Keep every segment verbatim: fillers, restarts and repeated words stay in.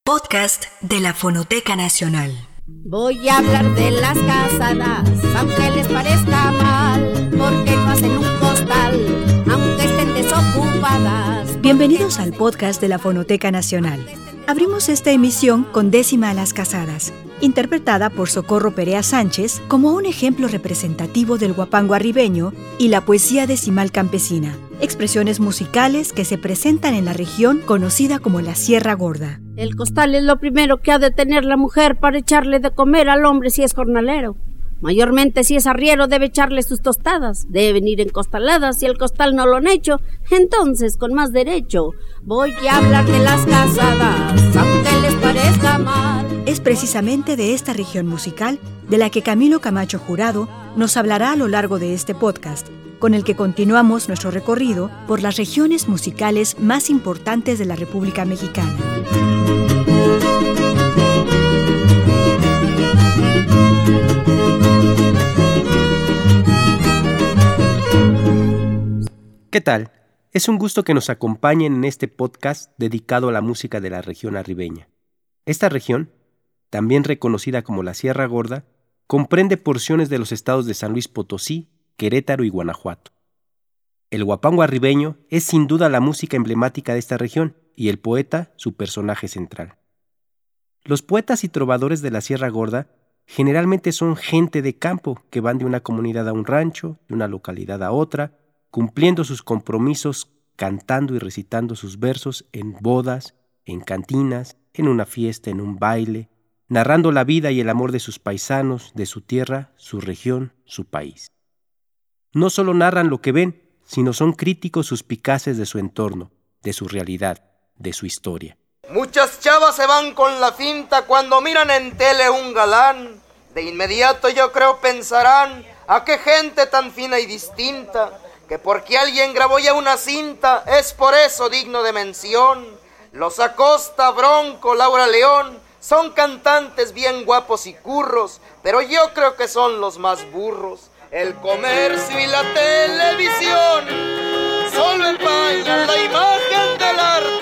Podcast de la Fonoteca Nacional. Voy a hablar de las casadas, aunque les parezca mal, porque no hacen un costal, aunque estén desocupadas. Bienvenidos al podcast de la Fonoteca Nacional. Abrimos esta emisión con Décima a las casadas, interpretada por Socorro Perea Sánchez como un ejemplo representativo del huapango arribeño y la poesía decimal campesina, expresiones musicales que se presentan en la región conocida como la Sierra Gorda. El costal es lo primero que ha de tener la mujer para echarle de comer al hombre si es jornalero. Mayormente si es arriero debe echarle sus tostadas, deben ir encostaladas. Si el costal no lo han hecho, entonces con más derecho voy a hablar de las casadas, aunque les parezca mal. Es precisamente de esta región musical de la que Camilo Camacho Jurado nos hablará a lo largo de este podcast, con el que continuamos nuestro recorrido por las regiones musicales más importantes de la República Mexicana. ¿Qué tal? Es un gusto que nos acompañen en este podcast dedicado a la música de la región arribeña. Esta región, también reconocida como la Sierra Gorda, comprende porciones de los estados de San Luis Potosí, Querétaro y Guanajuato. El huapango arribeño es sin duda la música emblemática de esta región y el poeta su personaje central. Los poetas y trovadores de la Sierra Gorda generalmente son gente de campo que van de una comunidad a un rancho, de una localidad a otra, cumpliendo sus compromisos, cantando y recitando sus versos en bodas, en cantinas, en una fiesta, en un baile, narrando la vida y el amor de sus paisanos, de su tierra, su región, su país. No solo narran lo que ven, sino son críticos suspicaces de su entorno, de su realidad, de su historia. Muchas chavas se van con la finta cuando miran en tele un galán. De inmediato yo creo pensarán, ¿a qué gente tan fina y distinta? Que porque alguien grabó ya una cinta, es por eso digno de mención. Los Acosta, Bronco, Laura León, son cantantes bien guapos y curros, pero yo creo que son los más burros. El comercio y la televisión solo empañan la imagen del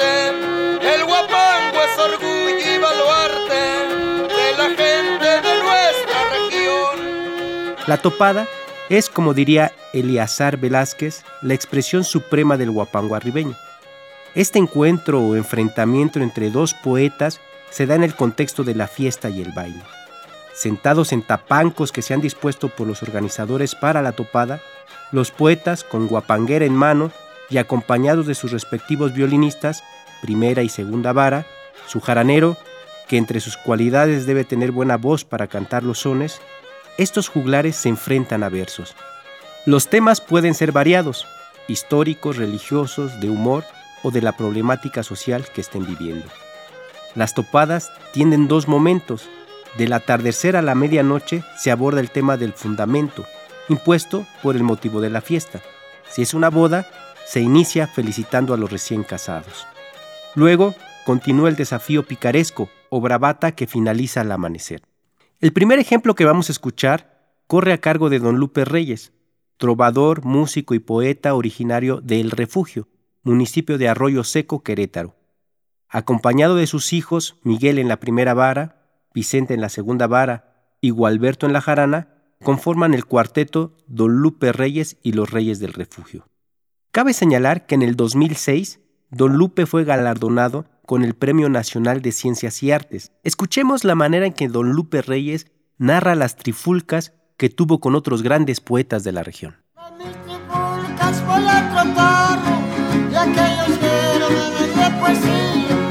arte. El huapango es orgullo y baluarte de la gente de nuestra región. La topada es, como diría Eleazar Velázquez, la expresión suprema del huapango arribeño. Este encuentro o enfrentamiento entre dos poetas se da en el contexto de la fiesta y el baile. Sentados en tapancos que se han dispuesto por los organizadores para la topada, los poetas, con guapanguera en mano y acompañados de sus respectivos violinistas, primera y segunda vara, su jaranero, que entre sus cualidades debe tener buena voz para cantar los sones, estos juglares se enfrentan a versos. Los temas pueden ser variados, históricos, religiosos, de humor o de la problemática social que estén viviendo. Las topadas tienen dos momentos. Del atardecer a la medianoche se aborda el tema del fundamento, impuesto por el motivo de la fiesta. Si es una boda, se inicia felicitando a los recién casados. Luego continúa el desafío picaresco o bravata que finaliza al amanecer. El primer ejemplo que vamos a escuchar corre a cargo de don Lupe Reyes, trovador, músico y poeta originario de El Refugio, municipio de Arroyo Seco, Querétaro. Acompañado de sus hijos, Miguel en la primera vara, Vicente en la segunda vara y Gualberto en la jarana, conforman el cuarteto Don Lupe Reyes y los Reyes del Refugio. Cabe señalar que en el dos mil seis, Don Lupe fue galardonado con el Premio Nacional de Ciencias y Artes. Escuchemos la manera en que Don Lupe Reyes narra las trifulcas que tuvo con otros grandes poetas de la región. Mis trifulcas voy a tratar de aquellos viernes de poesía.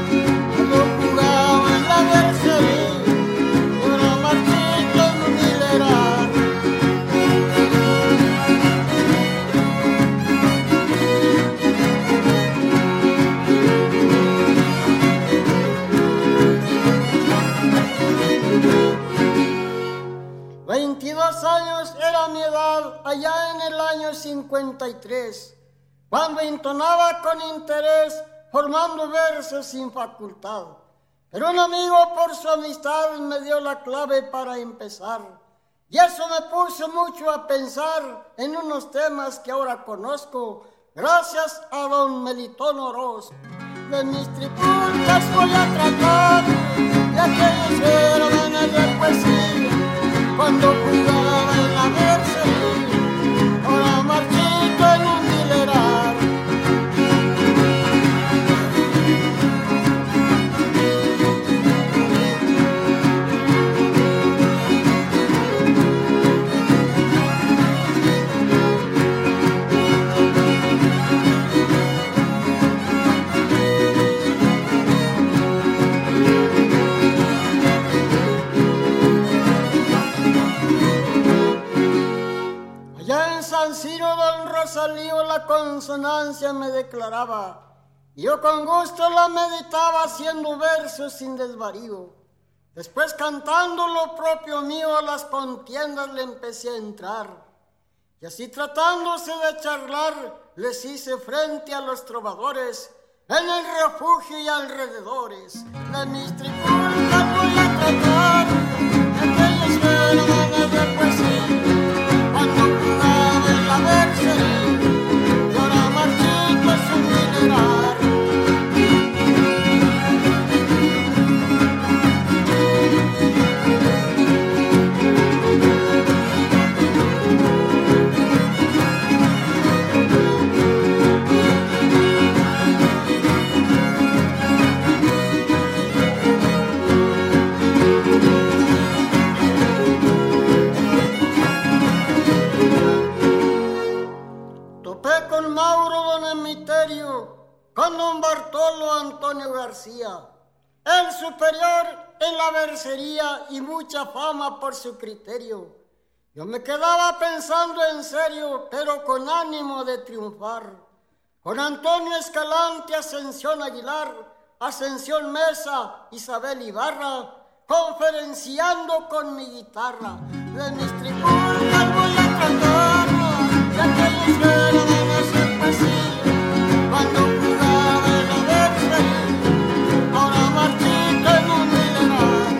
Yo jugaba en la versería, una marchita en un hilerar. veintidós años era mi edad, allá en el año cincuenta y tres, cuando entonaba con interés, formando versos sin facultad. Pero un amigo por su amistad me dio la clave para empezar, y eso me puso mucho a pensar en unos temas que ahora conozco, gracias a don Melitón Orozco. De mis trifulcas voy a tratar consonancia me declaraba. Yo con gusto la meditaba haciendo versos sin desvarío. Después cantando lo propio mío a las contiendas le empecé a entrar. Y así tratándose de charlar les hice frente a los trovadores en el refugio y alrededores. De mis trifulcas voy a tratar aquellos versos de poesía cuando jugaba en la versería y ahora marchito es un mineral. Con don Bartolo Antonio García, el superior en la versería y mucha fama por su criterio. Yo me quedaba pensando en serio, pero con ánimo de triunfar. Con Antonio Escalante, Ascensión Aguilar, Ascensión Mesa, Isabel Ibarra, conferenciando con mi guitarra. De mis trifulcas voy a tratar de aquellos versos de poesía cuando jugaba en la versería, ahora marchito en un mineral.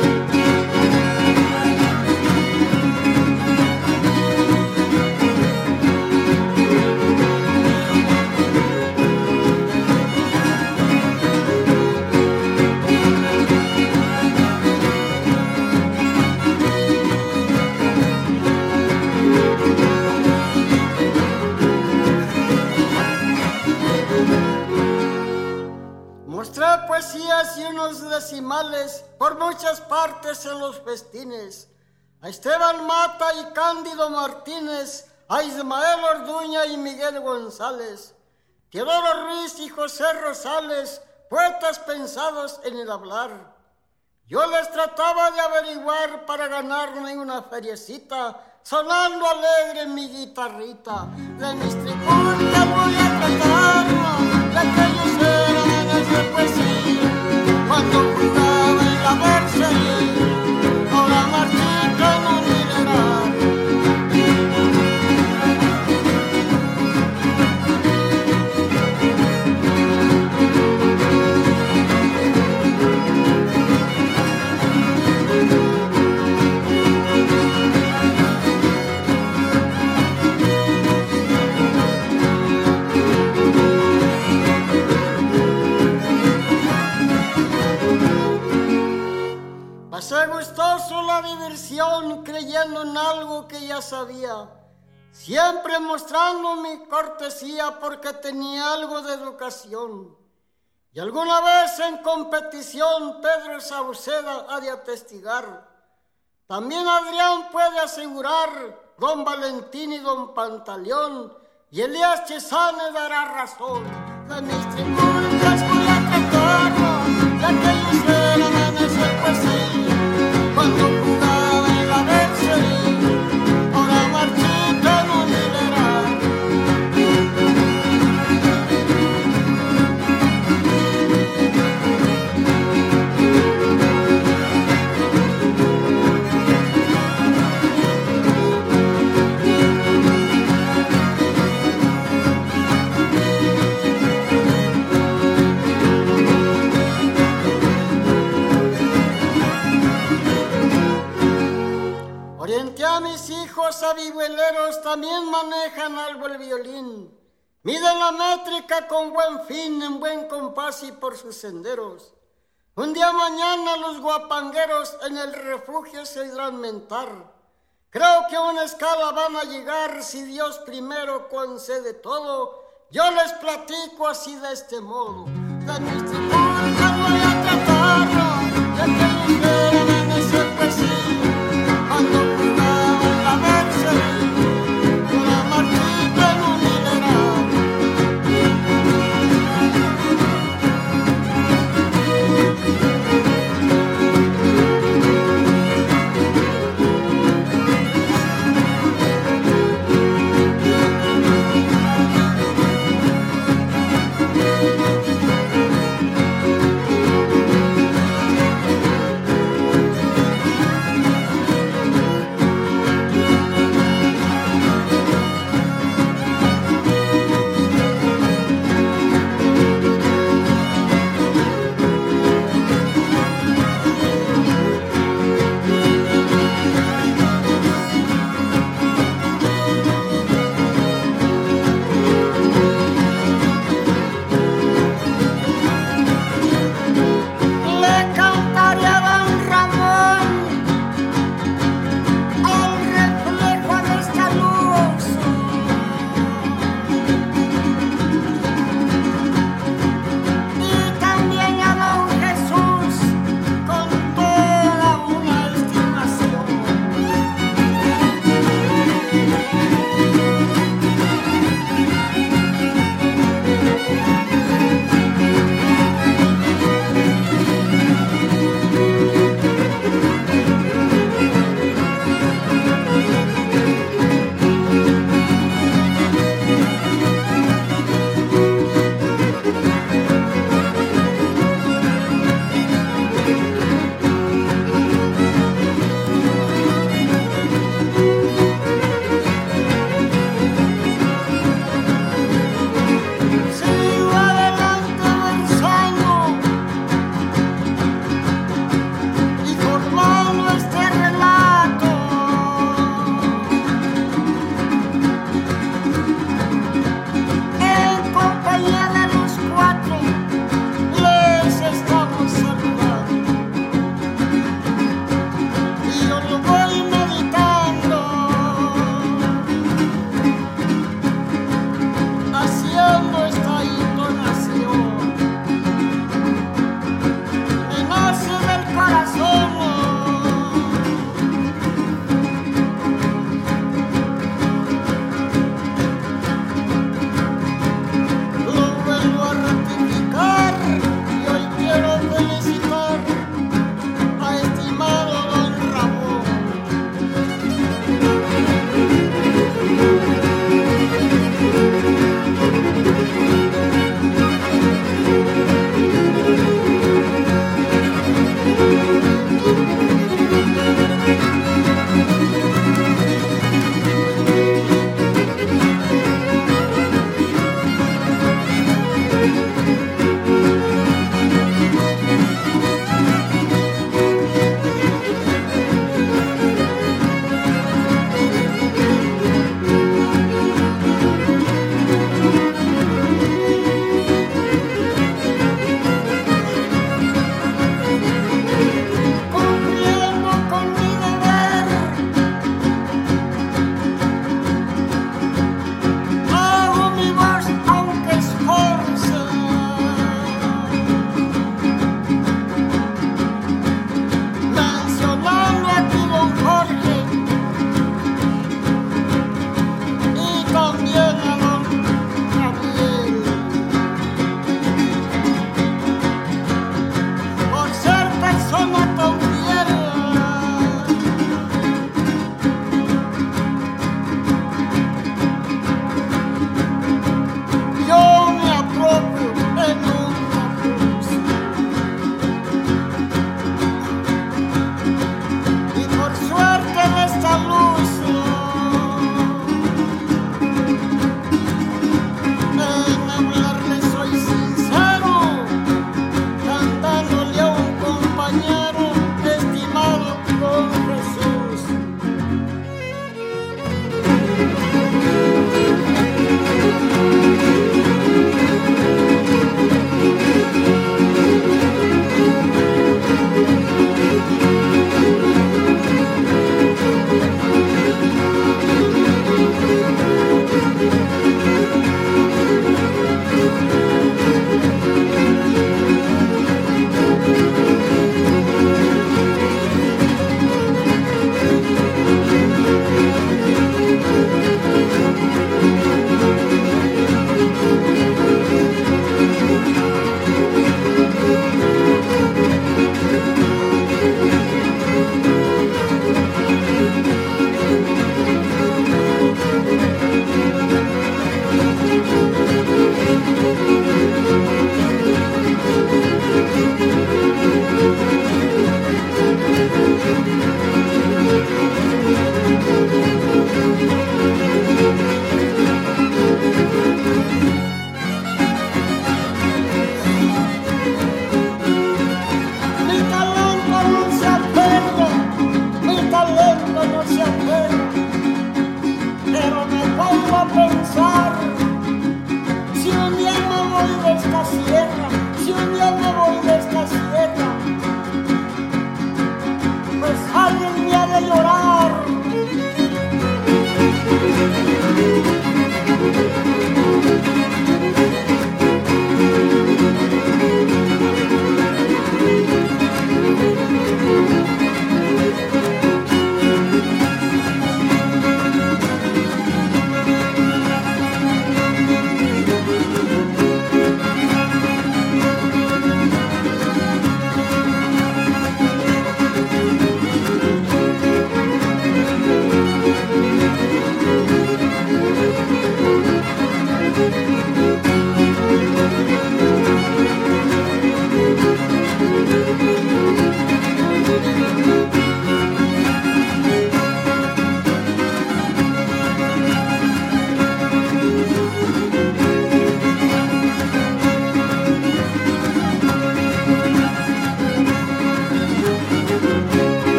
Mostré poesías y unos decimales por muchas partes en los festines. A Esteban Mata y Cándido Martínez, a Ismael Orduña y Miguel González, Teodoro Ruiz y José Rosales, poetas pensados en el hablar. Yo les trataba de averiguar para ganarme una feriecita, sonando alegre mi guitarrita. De mis trifulcas voy a tratar de aquellos versos de poesía cuando jugaba en la versería, ahora marchito en un mineral. Pasé gustoso la diversión creyendo en algo que ya sabía, siempre mostrando mi cortesía porque tenía algo de educación. Y alguna vez en competición Pedro Sauceda ha de atestigar, también Adrián puede asegurar, don Valentín y don Pantaleón, y Elías Chezane dará razón. De mis trifulcas voy a tratar de aquellos versos de poesía cuando jugaba en la versería, ahora marchito en un mineral. Orienté a mis hijos a vihueleros, también manejan algo el violín. Miden la métrica con buen fin, en buen compás y por sus senderos. Un día mañana los guapangueros en el refugio se irán mentar. Creo que a una escala van a llegar si Dios primero concede todo. Yo les platico así de este modo. De mis trifulcas voy a tratar de aquellos versos de poesía cuando jugaba en la versería, ahora marchito en un mineral.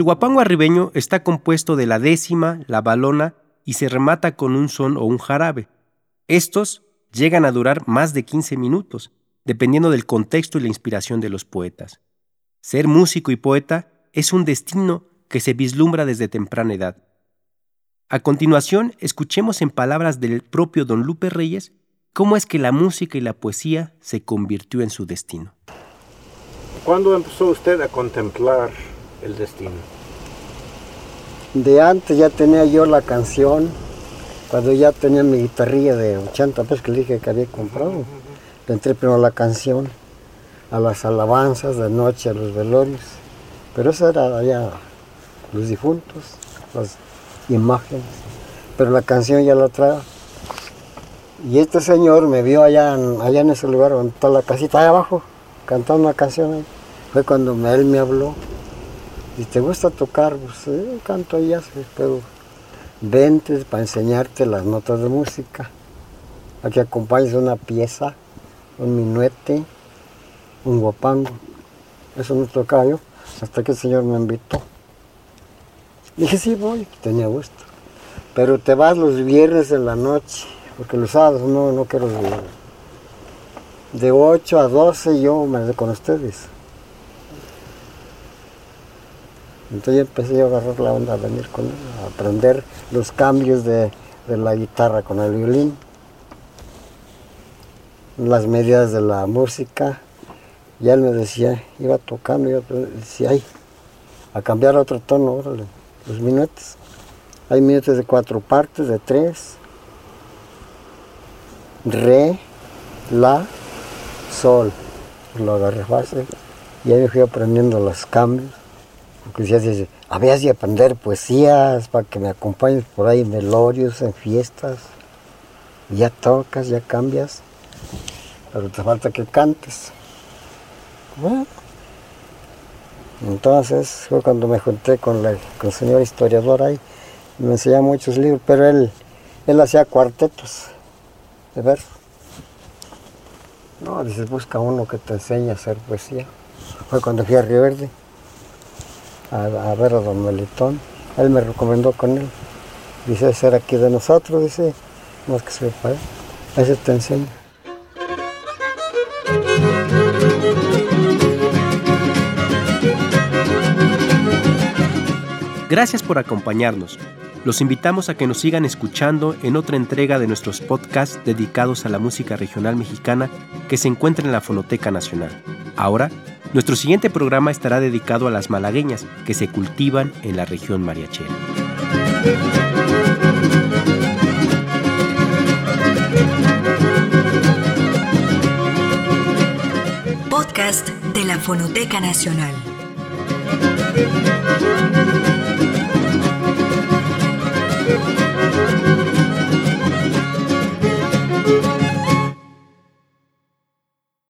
El huapango arribeño está compuesto de la décima, la valona y se remata con un son o un jarabe. Estos llegan a durar más de quince minutos, dependiendo del contexto y la inspiración de los poetas. Ser músico y poeta es un destino que se vislumbra desde temprana edad. A continuación, escuchemos en palabras del propio don Lupe Reyes cómo es que la música y la poesía se convirtió en su destino. ¿Cuándo empezó usted a contemplar el destino? De antes ya tenía yo la canción, cuando ya tenía mi guitarrilla de ochenta pesos que le dije que había comprado. Le entré primero a la canción, a las alabanzas de noche, a los velorios. Pero eso era ya los difuntos, las imágenes. Pero la canción ya la traía. Y este señor me vio allá en, allá en ese lugar, donde está la casita, allá abajo, cantando una canción ahí. Fue cuando me, él me habló. ¿Y te gusta tocar? Pues sí, canto y ya, pero vente para enseñarte las notas de música. A que acompañes una pieza, un minuete, un huapango. Eso no tocaba yo, hasta que el señor me invitó. Dije, sí voy, tenía gusto. Pero te vas los viernes en la noche, porque los sábados no, no quiero los viernes. De ocho a doce yo me quedé con ustedes. Entonces yo empecé a agarrar la onda, a venir con él, a aprender los cambios de, de la guitarra con el violín, las medidas de la música. Y él me decía, iba tocando, y yo decía, ay, a cambiar a otro tono, órale, los minutos. Hay minutos de cuatro partes, de tres, re, la, sol. Lo agarré fácil y ahí me fui aprendiendo los cambios. Porque decía, dice, habías de aprender poesías para que me acompañes por ahí en velorios, en fiestas. Y ya tocas, ya cambias, pero te falta que cantes. Bueno, entonces fue cuando me junté con, la, con el señor historiador ahí. Me enseñaba muchos libros, pero él, él hacía cuartetos de verso. No, dices, busca uno que te enseñe a hacer poesía. Fue cuando fui a Río Verde a, a ver a don Melitón. Él me recomendó con él. Dice, ese era aquí de nosotros, dice, no es que se para él. Ese te enseña. Gracias por acompañarnos. Los invitamos a que nos sigan escuchando en otra entrega de nuestros podcasts dedicados a la música regional mexicana que se encuentra en la Fonoteca Nacional. Ahora, nuestro siguiente programa estará dedicado a las malagueñas que se cultivan en la región mariachera. Podcast de la Fonoteca Nacional.